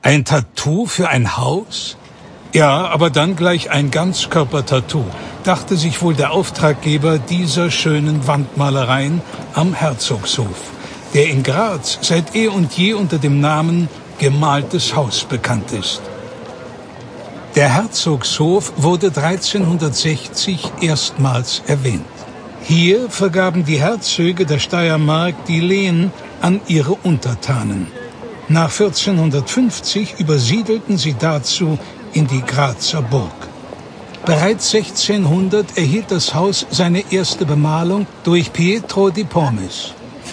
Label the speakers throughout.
Speaker 1: Ein Tattoo für ein Haus? Ja, aber dann gleich ein Ganzkörper-Tattoo, dachte sich wohl der Auftraggeber dieser schönen Wandmalereien am Herzogshof, der in Graz seit eh und je unter dem Namen Gemaltes Haus bekannt ist. Der Herzogshof wurde 1360 erstmals erwähnt. Hier vergaben die Herzöge der Steiermark die Lehen an ihre Untertanen. Nach 1450 übersiedelten sie dazu in die Grazer Burg. Bereits 1600 erhielt das Haus seine erste Bemalung durch Pietro di Pormis.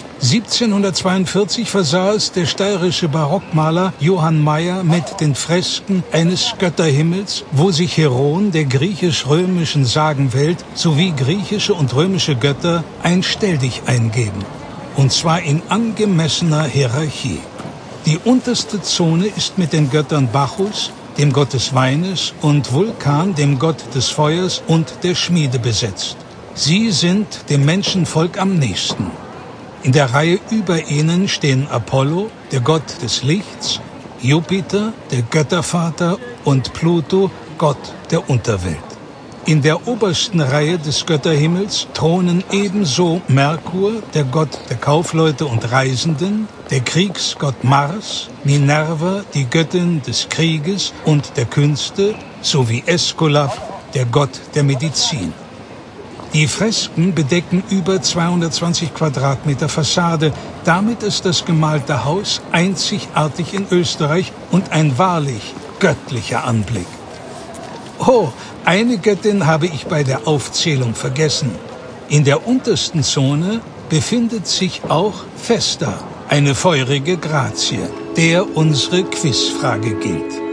Speaker 1: 1742 versah es der steirische Barockmaler Johann Mayer mit den Fresken eines Götterhimmels, wo sich Heroen der griechisch-römischen Sagenwelt sowie griechische und römische Götter ein Stelldich eingeben. Und zwar in angemessener Hierarchie. Die unterste Zone ist mit den Göttern Bacchus, dem Gott des Weines, und Vulkan, dem Gott des Feuers und der Schmiede, besetzt. Sie sind dem Menschenvolk am nächsten. In der Reihe über ihnen stehen Apollo, der Gott des Lichts, Jupiter, der Göttervater, und Pluto, Gott der Unterwelt. In der obersten Reihe des Götterhimmels thronen ebenso Merkur, der Gott der Kaufleute und Reisenden, der Kriegsgott Mars, Minerva, die Göttin des Krieges und der Künste, sowie Äskulap, der Gott der Medizin. Die Fresken bedecken über 220 Quadratmeter Fassade. Damit ist das gemalte Haus einzigartig in Österreich und ein wahrlich göttlicher Anblick. Oh, eine Göttin habe ich bei der Aufzählung vergessen. In der untersten Zone befindet sich auch Vesta, eine feurige Grazie, der unsere Quizfrage gilt.